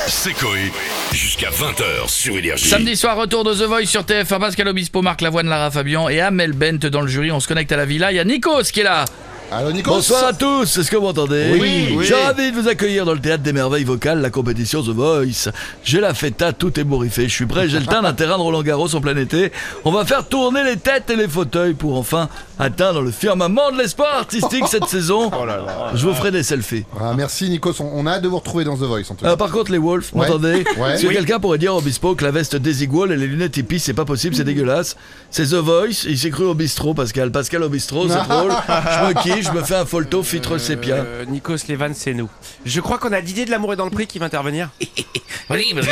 C'est Coé, jusqu'à 20h sur Énergie. Samedi soir, retour de The Voice sur TF1. Pascal Obispo, Marc Lavoine, Lara Fabian et Amel Bent dans le jury. On se connecte à la villa. Il y a Nikos qui est là. Allô Nikos. Bonsoir à tous, est-ce que vous m'entendez? Oui. Je suis ravi de vous accueillir dans le théâtre des merveilles vocales, la compétition The Voice. J'ai la feta, tout ébouriffé, je suis prêt, j'ai le teint d'un terrain de Roland Garros en plein été. On va faire tourner les têtes et les fauteuils pour enfin atteindre le firmament de l'espoir artistique cette saison. Je vous ferai des selfies. Ah, merci Nikos, on a hâte de vous retrouver dans The Voice en tout cas. Par contre les Wolves, m'entendez? Ouais. Est-ce que quelqu'un pourrait dire au Obispo que la veste Desigual et les lunettes hippies c'est pas possible, c'est dégueulasse. C'est The Voice, il s'est cru au bistrot Pascal au bistrot, c'est drôle. Je me kiffe, je me fais un folto filtre sépia. Nikos Levan, c'est nous. Je crois qu'on a Didier de l'amour et dans le prix qui va intervenir. Oui, parce que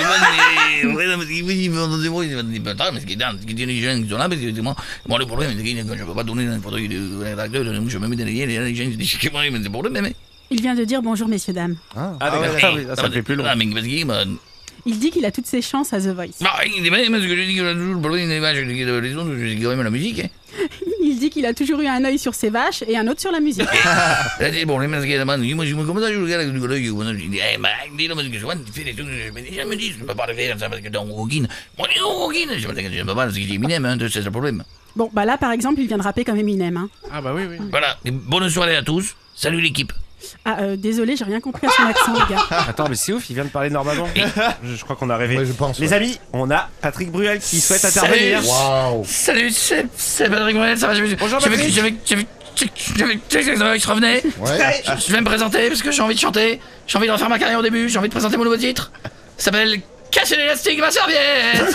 il y a des gens qui sont là, parce que moi, le problème, c'est que je ne peux pas donner n'importe qui de rédacteur, je me mets derrière, les gens qui disent que moi, c'est le problème, mais... Il vient de dire bonjour messieurs dames. Ça fait plus long. mais parce que... Il dit qu'il a toutes ses chances à The Voice. Non, il dit, mais ce que je dis que le problème, c'est quand même la musique, hein. Il dit qu'il a toujours eu un œil sur ses vaches et un autre sur la musique. Là, c'est bon, moi, je me commence à jouer avec le gars, je dis, dis donc, parce que souvent, tu fais des trucs, je me dis, je ne peux pas le faire, ça, parce que dans Walking, moi, je ne peux pas, parce que j'ai Eminem, hein, c'est le problème. Bon, bah là par exemple, il vient de rapper comme Eminem. Hein. Ah bah oui. Voilà, bonne soirée à tous, salut l'équipe. Désolé, j'ai rien compris à son accent, les gars. Attends, mais c'est ouf, il vient de parler normalement. Je crois qu'on a rêvé. Ouais, je pense. Les amis, on a Patrick Bruel qui souhaite intervenir. Waouh. Salut, c'est Patrick Bruel, ça va, Bonjour, Patrick. Je revenais. Ouais. Je vais me présenter parce que j'ai envie de chanter, j'ai envie de refaire ma carrière au début, j'ai envie de présenter mon nouveau titre. Ça s'appelle Casser l'élastique, ma serviette.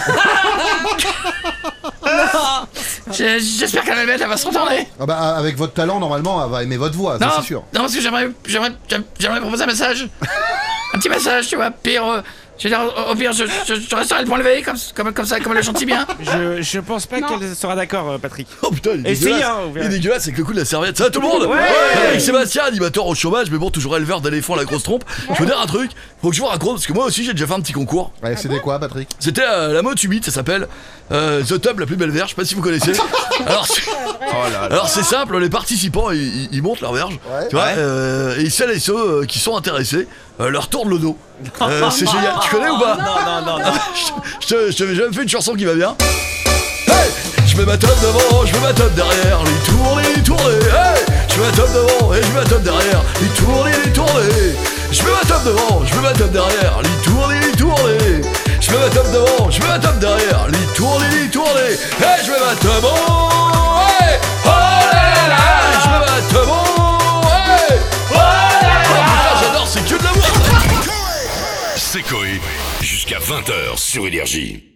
J'espère qu'elle va se retourner. Ah bah avec votre talent normalement elle va aimer votre voix, ça c'est sûr. Non, parce que j'aimerais proposer un message. Un petit message, tu vois. Pire, je veux dire, au pire, je resterai le point levé, comme ça, comme elle le chante si bien. Je pense pas qu'elle sera d'accord, Patrick. Oh putain, il est Essayez, dégueulasse. hein, vous verrez. Il est dégueulasse avec le coup de la serviette. Ça va tout le monde? Ouais. Avec Sébastien, animateur au chômage, mais bon, toujours éleveur d'éléphants à la grosse trompe. Je veux dire un truc, faut que je vous raconte, parce que moi aussi j'ai déjà fait un petit concours. Ouais, c'était quoi Patrick? C'était la mode humide, ça s'appelle The Tub, la plus belle verge, je sais pas si vous connaissez. Alors c'est simple, les participants ils montent leur verge, tu vois, et celles et ceux qui sont intéressés leur tournent le dos. C'est génial, tu connais ou pas? Non. J'ai jamais fait une chanson qui va bien. Hey, je mets ma top devant, je mets ma top derrière, les tourner. Hey, je mets ma top devant et je mets ma top derrière, les tourner. Je mets ma top devant, je mets ma top derrière, les tourner. Je mets ma top devant, je mets ma top derrière, les tourner. Hey, je mets ma top hey, oh là là, je mets ma top hey, oh là là. Putain, j'adore, c'est que de l'amour. C'est Coé, jusqu'à 20h sur Énergie.